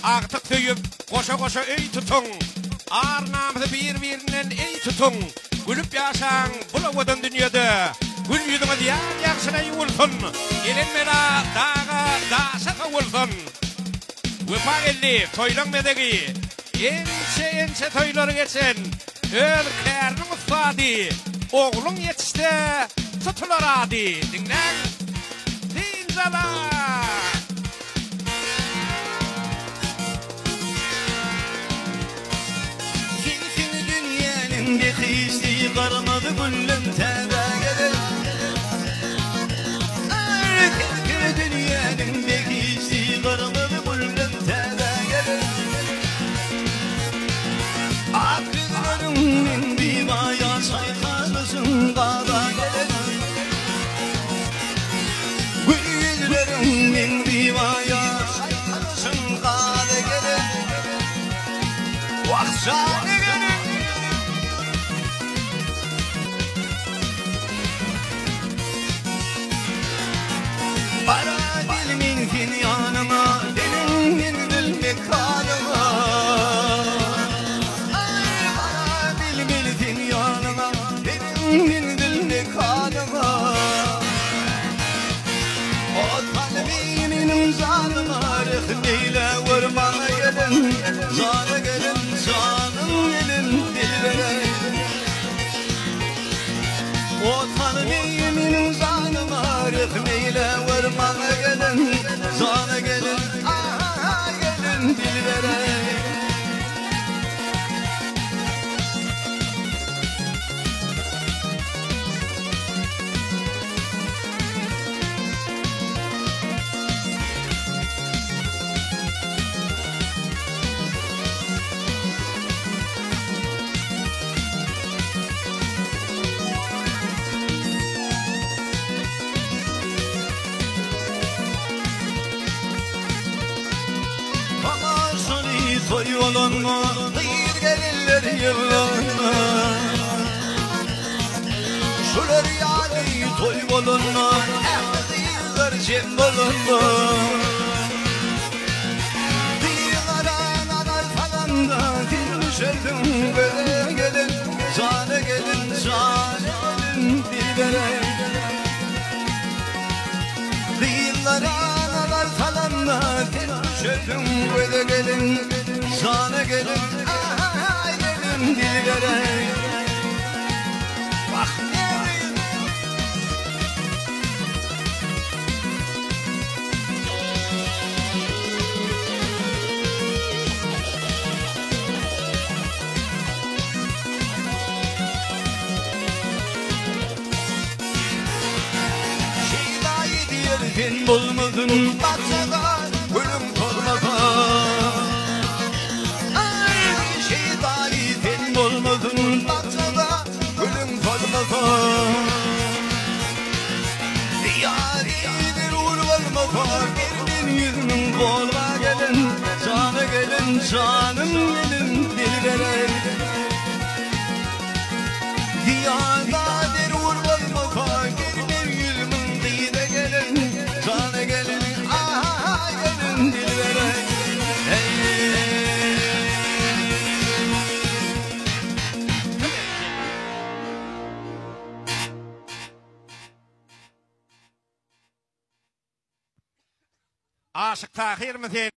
Ağtık tüyüp koşa koşa öy tutun. Ağır namızı bir-birinden ey tutun. Gülüp yaşan bulavadan dünyada. Gül yüzüne diyan yakşına yuvulsun. Elenmela dağa daşaka vursun. Vefa geldi toylan medegi. Ençe toyları geçen. Öl kärni mutfadi. Oğlun yetişti tutular adi. Dinlen. Dinzala. Keyfini dünyanın dekişti karmadı güllüm tebe gelir. Keyfini dünyanın dekişti karmadı güllüm tebe gelir. Akıllarımın divaya sayfanısın dağda gelir. Güllerimmin divaya sayfanısın dağda gelir. Vaksane gelir. Para dilimin finyanıma, dilimin dil kanıma. Para dilimin finyanıma, dilimin dil kanıma. O kalbimin zanıma, rıhneyle vurmana gelin. Zana gelin, canım gelin, dilbere. O kalbimin zanıma, rıhneyle vurmana gelin. Zana gelin, aha gelin, dilbere. Toy olunma, kıyır gelirler yıllarına. Şular yani toy olunma, kıyırlar cem olunma. Kıyırlara nadar falan da dil düşerdim böyle gelin. Canı gelin, canı gelin dilbere. Kıyırlara nadar falan da dil düşerdim böyle gelin. Sana gelin, aha gelin dilbere. Bak nereye? Şeyda'yı diyerken bulmadın baksana ölüm kormadan. Olmadın baksana ölüm kalmadan. Diyaridir uğurlanmadan. Gelin yüzünün koluna gelin. Canı gelin, canım gelin dilbere. Diyaridir uğurlanmadan. Gelin yüzünün dide gelin. Canı gelin, aha gelin dilbere. Aşık tahir mi